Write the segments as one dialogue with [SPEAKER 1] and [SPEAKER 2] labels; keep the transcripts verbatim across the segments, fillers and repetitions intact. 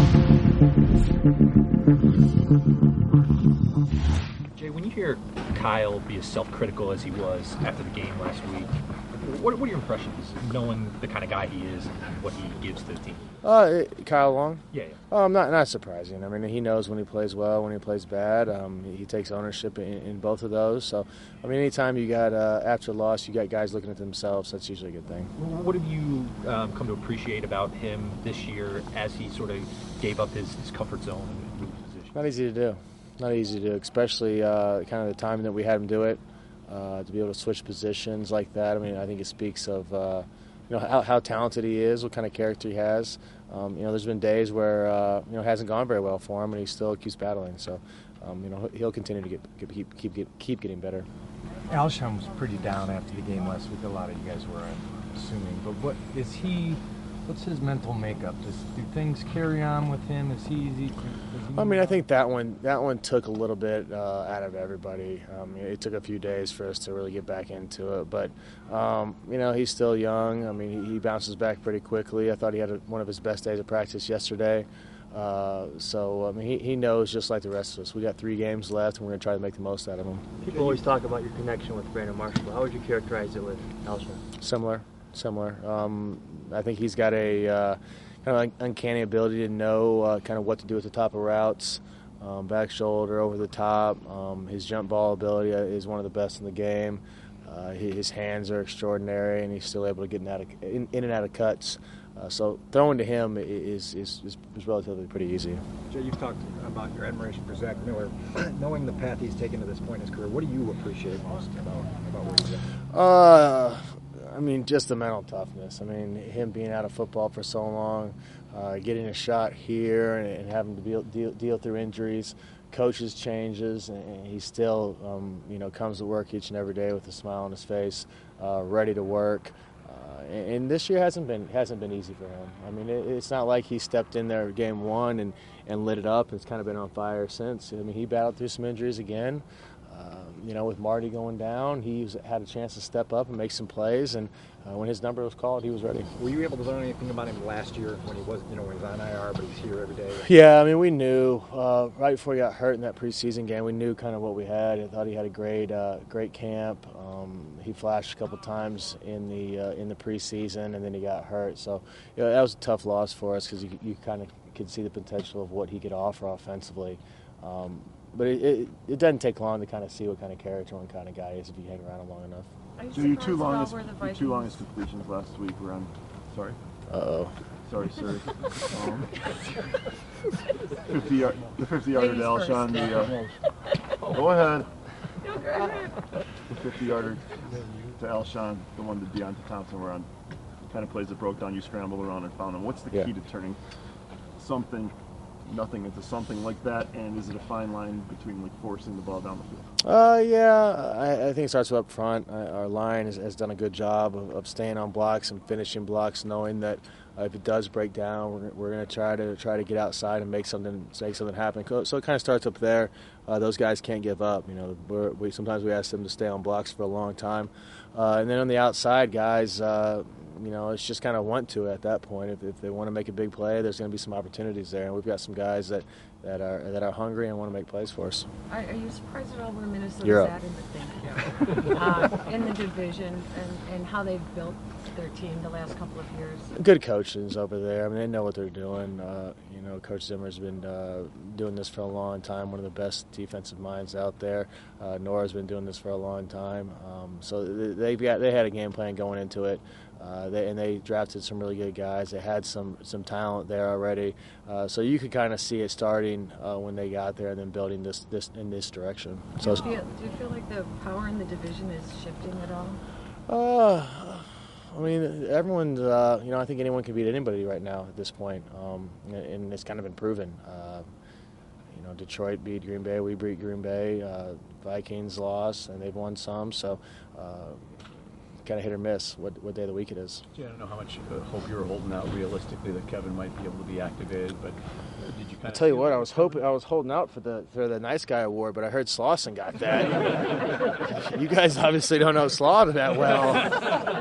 [SPEAKER 1] Jay, when you hear Kyle be as self-critical as he was after the game last week, what, what are your impressions, knowing the kind of guy he is and what he gives to the team?
[SPEAKER 2] Uh, Kyle Long?
[SPEAKER 1] Yeah, yeah.
[SPEAKER 2] Um, not not surprising. I mean, he knows when he plays well, when he plays bad. Um, he, he takes ownership in, in both of those. So, I mean, anytime you got, uh, after a loss, you got guys looking at themselves, that's usually a good thing.
[SPEAKER 1] What have you um, come to appreciate about him this year as he sort of gave up his, his comfort zone and moved position?
[SPEAKER 2] Not easy to do. Not easy to do, especially uh, kind of the time that we had him do it, uh, to be able to switch positions like that. I mean, I think it speaks of uh, you know how, how talented he is, what kind of character he has. Um, you know, there's been days where uh, you know it hasn't gone very well for him, and he still keeps battling. So, um, you know, he'll continue to get, keep keep keep keep getting better.
[SPEAKER 3] Alshon was pretty down after the game last week. A lot of you guys were, I'm assuming. But what is he? What's his mental makeup? Does, do things carry on with him? Is he easy? Is he
[SPEAKER 2] I mean, I think that one that one took a little bit uh, out of everybody. Um, it took a few days for us to really get back into it, but um, you know, he's still young. I mean, he, he bounces back pretty quickly. I thought he had a, one of his best days of practice yesterday. Uh, so I mean, he, he knows just like the rest of us. We got three games left, and we're going to try to make the most out of them.
[SPEAKER 4] People always talk about your connection with Brandon Marshall. How would you characterize it with Alshon?
[SPEAKER 2] Similar, similar. Um, I think he's got a uh, kind of like uncanny ability to know uh, kind of what to do at the top of routes, um, back shoulder, over the top. Um, his jump ball ability is one of the best in the game. Uh, his hands are extraordinary, and he's still able to get in, out of, in, in and out of cuts. Uh, so throwing to him is, is, is, is relatively pretty easy.
[SPEAKER 5] Jay, you've talked about your admiration for Zach Miller. Knowing the path he's taken to this point in his career, what do you appreciate most about, about where he's at?
[SPEAKER 2] Uh, I mean, just the mental toughness. I mean, him being out of football for so long, uh, getting a shot here and, and having to deal, deal, deal through injuries, coaches changes, and, and he still, um, you know, comes to work each and every day with a smile on his face, uh, ready to work. Uh, and, and this year hasn't been hasn't been easy for him. I mean, it, it's not like he stepped in there game one and, and lit it up. It's kind of been on fire since. I mean, he battled through some injuries again. Um, you know, with Marty going down, he was, had a chance to step up and make some plays, and uh, when his number was called, he was ready.
[SPEAKER 5] Were you able to learn anything about him last year when he was, you know, when he was on I R, but he's here every day?
[SPEAKER 2] Yeah, I mean, we knew uh, right before he got hurt in that preseason game, we knew kind of what we had. I thought he had a great, uh, great camp. Um, he flashed a couple times in the uh, in the preseason, and then he got hurt. So, you know, that was a tough loss for us because you, you kind of could see the potential of what he could offer offensively. Um, But it, it, it doesn't take long to kind of see what kind of character and kind of guy he is if you hang around him long enough.
[SPEAKER 6] So your two longest, your two longest completions last week were on, sorry?
[SPEAKER 2] Uh-oh.
[SPEAKER 6] Sorry, sir. Um, fifty yard, the fifty-yarder to Alshon. The, uh, go ahead. The fifty-yarder to Alshon, the one to Deonta Thompson were on kind of plays that broke down, you scrambled around and found him. What's the
[SPEAKER 2] yeah.
[SPEAKER 6] key to turning something nothing into something like that, and is it a fine line between like forcing the ball down the field?
[SPEAKER 2] Uh, yeah, I, I think it starts up front. I, our line has, has done a good job of, of staying on blocks and finishing blocks, knowing that uh, if it does break down, we're, we're going to try to try to get outside and make something make something happen. So it kind of starts up there. Uh, those guys can't give up. You know, we're, we sometimes we ask them to stay on blocks for a long time, uh, and then on the outside, guys. Uh, You know, it's just kind of want to at that point. If, if they want to make a big play, there's going to be some opportunities there, and we've got some guys that, that are that are hungry and want to make plays for us.
[SPEAKER 7] Are, are you surprised at all where Minnesota's
[SPEAKER 2] You're
[SPEAKER 7] at in the thing, uh, in the division, and, and how they've built their team the last couple of years?
[SPEAKER 2] Good coaches over there. I mean, they know what they're doing. Uh, you know, Coach Zimmer's been uh, doing this for a long time. One of the best defensive minds out there. Uh, Nora's been doing this for a long time. Um, so they got they had a game plan going into it. Uh, they, and they drafted some really good guys. They had some, some talent there already. Uh, so you could kind of see it starting uh, when they got there and then building this, this in this direction. So,
[SPEAKER 7] do, you feel, do you feel like the power in the division is shifting at all?
[SPEAKER 2] Uh, I mean, everyone's, uh, you know, I think anyone can beat anybody right now at this point. Um, and it's kind of been proven. Uh, you know, Detroit beat Green Bay. We beat Green Bay. Uh, Vikings lost, and they've won some. So, uh, kind of hit or miss what, what day of the week it is.
[SPEAKER 8] Yeah, I don't know how much uh, hope you were holding out realistically that Kevin might be able to be activated, but uh, did you kind
[SPEAKER 2] I'll
[SPEAKER 8] of
[SPEAKER 2] tell you what, I was hoping I was holding out for the for the nice guy award, but I heard Slauson got that. You guys obviously don't know Slauson that well.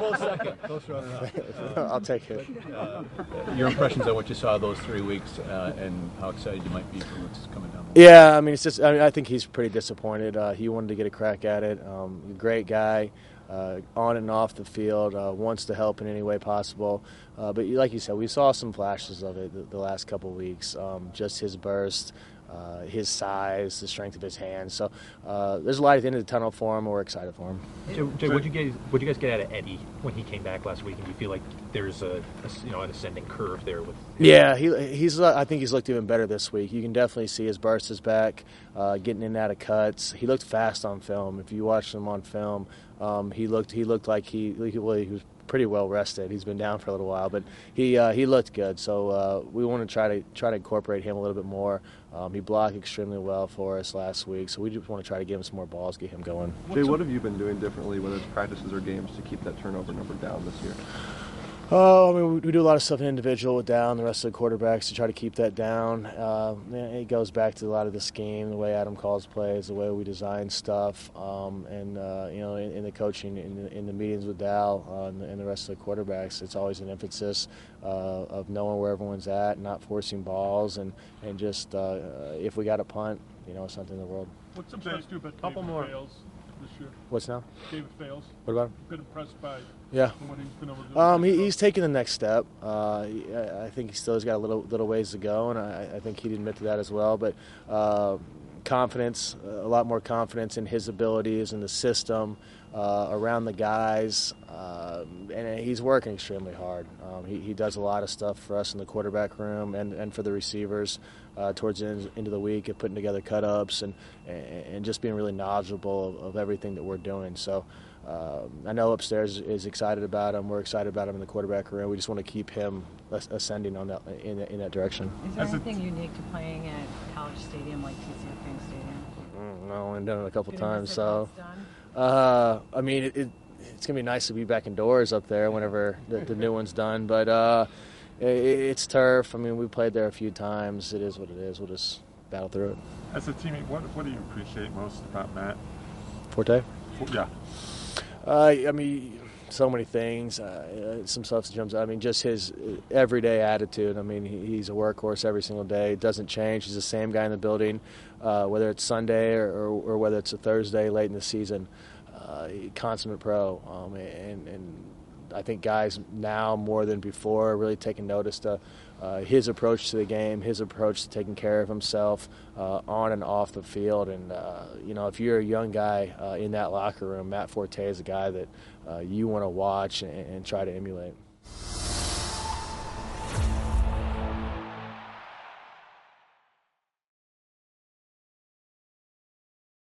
[SPEAKER 8] close second. Close runner up.
[SPEAKER 2] I'll take it.
[SPEAKER 8] Uh, your impressions on what you saw those three weeks uh, and how excited you might be for what's coming down the line.
[SPEAKER 2] Yeah, I mean, it's just. I mean, I think he's pretty disappointed. Uh, he wanted to get a crack at it. Um, great guy, uh, on and off the field. Uh, wants to help in any way possible. Uh, but like you said, we saw some flashes of it the, the last couple of weeks. Um, just his burst. Uh, his size, the strength of his hands. So uh, there's a light at the end of the tunnel for him. We're excited for him.
[SPEAKER 1] Jay, Jay what you guys what you guys get out of Eddie when he came back last week? And do you feel like there's a, a you know an ascending curve there with?
[SPEAKER 2] Yeah, he he's. I think he's looked even better this week. You can definitely see his burst is back, uh, getting in and out of cuts. He looked fast on film. If you watch him on film, um, he looked he looked like he he, well, he was pretty well rested. He's been down for a little while, but he uh, he looked good. So uh, we want to try to try to incorporate him a little bit more. Um, he blocked extremely well for us last week, so we just want to try to give him some more balls, get him going.
[SPEAKER 9] Jay, what have you been doing differently, whether it's practices or games, to keep that turnover number down this year?
[SPEAKER 2] Oh, I mean, we, we do a lot of stuff in individual with Dow and the rest of the quarterbacks to try to keep that down. Uh, it goes back to a lot of the scheme, the way Adam calls plays, the way we design stuff, um, and uh, you know, in, in the coaching, in the, in the meetings with Dow uh, and, the, and the rest of the quarterbacks, it's always an emphasis uh, of knowing where everyone's at, not forcing balls, and and just uh, if we got a punt, you know, something in the world.
[SPEAKER 10] What's the best do about
[SPEAKER 4] Couple
[SPEAKER 10] David
[SPEAKER 4] more.
[SPEAKER 10] Fales this year?
[SPEAKER 2] What's now?
[SPEAKER 10] David Fales.
[SPEAKER 2] What about him?
[SPEAKER 10] Been impressed by
[SPEAKER 2] Yeah.
[SPEAKER 10] what he's been able to do.
[SPEAKER 2] Um, he, he's taking the next step. Uh, he, I think he still has got a little little ways to go, and I, I think he'd admit to that as well. But uh, confidence, a lot more confidence in his abilities and the system uh, around the guys, uh, and he's working extremely hard. Um, he, he does a lot of stuff for us in the quarterback room and, and for the receivers uh, towards the end, end of the week, of putting together cut-ups and, and just being really knowledgeable of, of everything that we're doing. So. Uh, I know upstairs is excited about him. We're excited about him in the quarterback room. We just want to keep him ascending on that in, in that direction.
[SPEAKER 7] Is there anything unique to playing at College Stadium like T C F Bank Stadium?
[SPEAKER 2] Mm, no, I've done it a couple
[SPEAKER 7] Good
[SPEAKER 2] times.
[SPEAKER 7] miss it
[SPEAKER 2] So,
[SPEAKER 7] when it's
[SPEAKER 2] uh, I mean, it, it, it's gonna be nice to be back indoors up there whenever the, the new one's done. But uh, it, it's turf. I mean, we played there a few times. It is what it is. We'll just battle through it.
[SPEAKER 10] As a teammate, what what do you appreciate most about Matt?
[SPEAKER 2] Forte.
[SPEAKER 10] Yeah.
[SPEAKER 2] Uh, I mean, so many things. Uh, some stuff jumps out. I mean, just his everyday attitude. I mean, he, he's a workhorse every single day. It doesn't change. He's the same guy in the building, uh, whether it's Sunday or, or, or whether it's a Thursday late in the season. Uh, consummate pro. Um, and, and I think guys now more than before are really taking notice to uh, his approach to the game, his approach to taking care of himself uh, on and off the field. And, uh, you know, if you're a young guy uh, in that locker room, Matt Forte is a guy that uh, you want to watch and, and try to emulate.